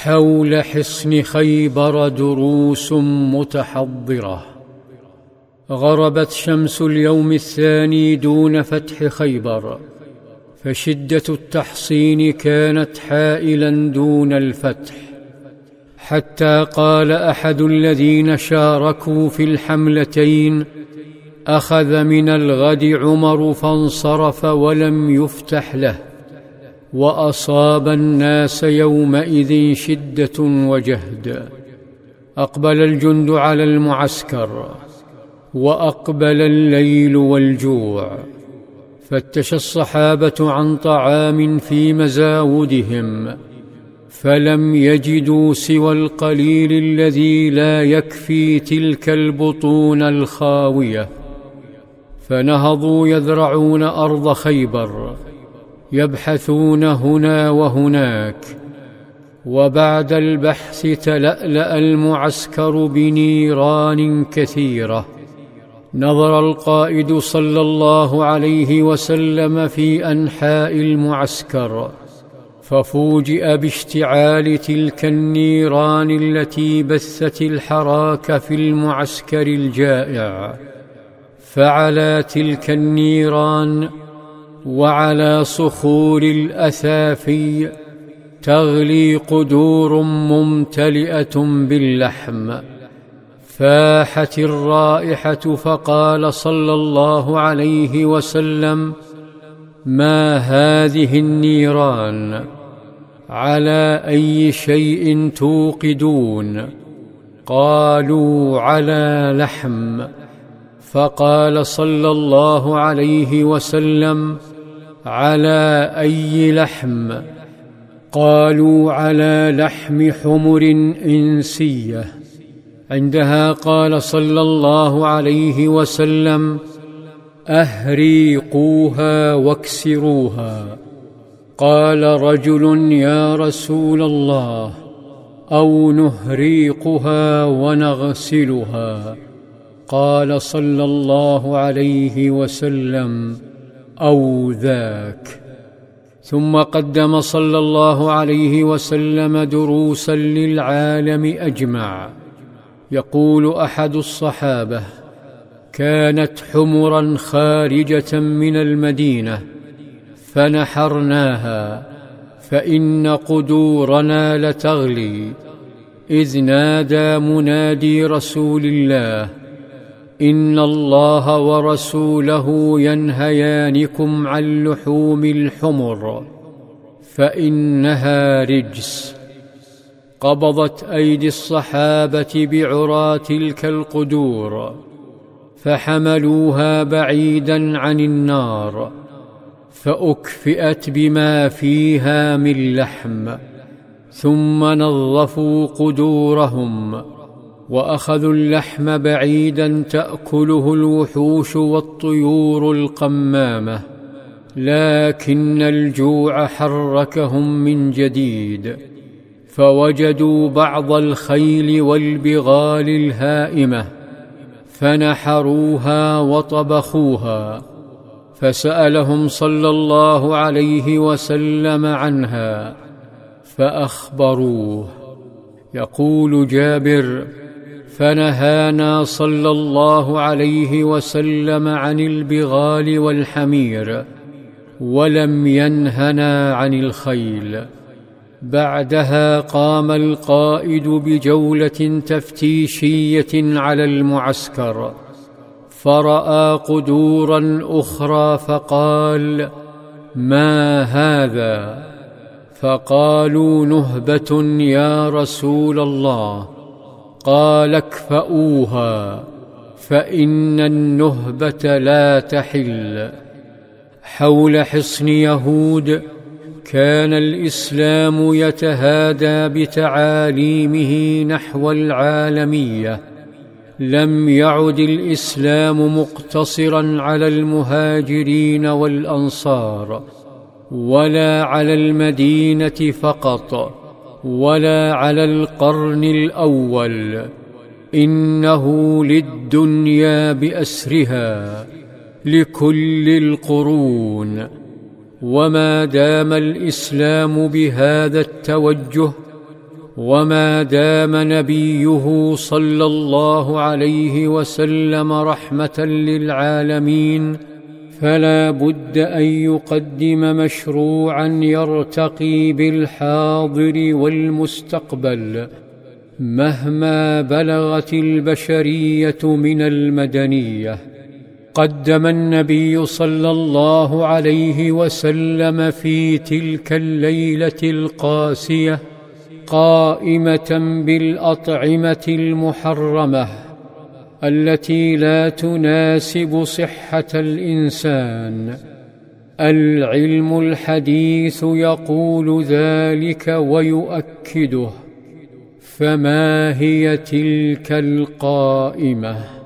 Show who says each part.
Speaker 1: حول حصن خيبر دروس متحضرة. غربت شمس اليوم الثاني دون فتح خيبر، فشدة التحصين كانت حائلا دون الفتح، حتى قال أحد الذين شاركوا في الحملتين: أخذ من الغد عمر فانصرف ولم يفتح له. وأصاب الناس يومئذ شدة وجهد. أقبل الجند على المعسكر، وأقبل الليل والجوع، فتش الصحابة عن طعام في مزاودهم، فلم يجدوا سوى القليل الذي لا يكفي تلك البطون الخاوية، فنهضوا يذرعون أرض خيبر، يبحثون هنا وهناك. وبعد البحث تلألأ المعسكر بنيران كثيرة. نظر القائد صلى الله عليه وسلم في أنحاء المعسكر، ففوجئ باشتعال تلك النيران التي بثت الحراك في المعسكر الجائع. فعلى تلك النيران وعلى صخور الأثافي تغلي قدور ممتلئة باللحم. فاحت الرائحة، فقال صلى الله عليه وسلم: ما هذه النيران؟ على أي شيء توقدون؟ قالوا: على لحم. فقال صلى الله عليه وسلم: على أي لحم؟ قالوا: على لحم حمر إنسية. عندها قال صلى الله عليه وسلم: أهريقوها واكسروها. قال رجل: يا رسول الله، أو نهريقها ونغسلها؟ قال صلى الله عليه وسلم: أو ذاك. ثم قدم صلى الله عليه وسلم دروسا للعالم أجمع. يقول أحد الصحابة: كانت حمرا خارجة من المدينة فنحرناها، فإن قدورنا لتغلي، إذ نادى منادي رسول الله: إن الله ورسوله ينهيانكم عن لحوم الحمر، فإنها رجس. قبضت أيدي الصحابة بعرى تلك القدور، فحملوها بعيدا عن النار، فأكفئت بما فيها من لحم، ثم نظفوا قدورهم، وأخذوا اللحم بعيدا تأكله الوحوش والطيور القمامة. لكن الجوع حركهم من جديد، فوجدوا بعض الخيل والبغال الهائمة، فنحروها وطبخوها، فسألهم صلى الله عليه وسلم عنها فأخبروه. يقول جابر: فنهانا صلى الله عليه وسلم عن البغال والحمير، ولم ينهنا عن الخيل. بعدها قام القائد بجولة تفتيشية على المعسكر، فرأى قدورا أخرى، فقال: ما هذا؟ فقالوا: نهبة يا رسول الله. قال: اكفؤوها، فإن النهبة لا تحل. حول حصن يهود كان الإسلام يتهادى بتعاليمه نحو العالمية. لم يعد الإسلام مقتصرا على المهاجرين والأنصار، ولا على المدينة فقط، ولا على القرن الأول. إنه للدنيا بأسرها، لكل القرون. وما دام الإسلام بهذا التوجه، وما دام نبيه صلى الله عليه وسلم رحمة للعالمين فلا بد أن يقدم مشروعا يرتقي بالحاضر والمستقبل مهما بلغت البشرية من المدنية. قدم النبي صلى الله عليه وسلم في تلك الليلة القاسية قائمة بالأطعمة المحرمة التي لا تناسب صحة الإنسان. العلم الحديث يقول ذلك ويؤكده. فما هي تلك القائمة؟